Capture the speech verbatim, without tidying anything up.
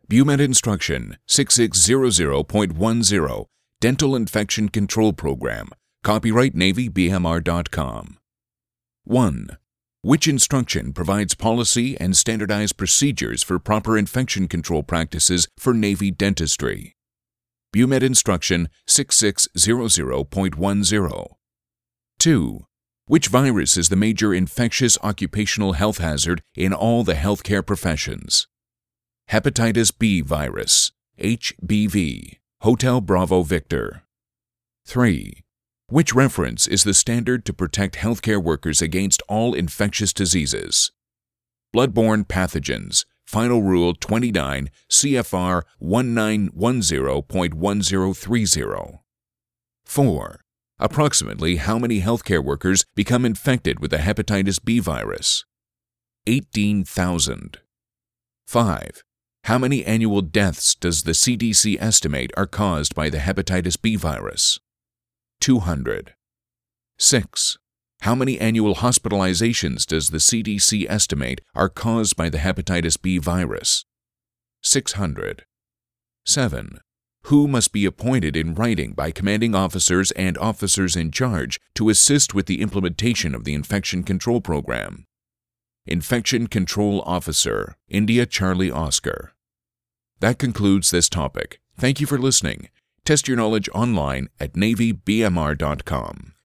BUMED Instruction sixty-six hundred point ten, Dental Infection Control Program, copyright Navy B M R dot com. one. Which instruction provides policy and standardized procedures for proper infection control practices for Navy dentistry? BUMED Instruction sixty-six hundred point ten. two. Which virus is the major infectious occupational health hazard in all the healthcare professions? Hepatitis B virus, H B V, Hotel Bravo Victor. three. Which reference is the standard to protect healthcare workers against all infectious diseases? Bloodborne pathogens, Final Rule twenty-nine, C F R nineteen ten point ten thirty. four. Approximately how many healthcare workers become infected with the hepatitis B virus? eighteen thousand. five. How many annual deaths does the C D C estimate are caused by the hepatitis B virus? two hundred. six. How many annual hospitalizations does the C D C estimate are caused by the hepatitis B virus? six hundred. seven. Who must be appointed in writing by commanding officers and officers in charge to assist with the implementation of the infection control program? Infection Control Officer, India Charlie Oscar. That concludes this topic. Thank you for listening. Test your knowledge online at Navy B M R dot com.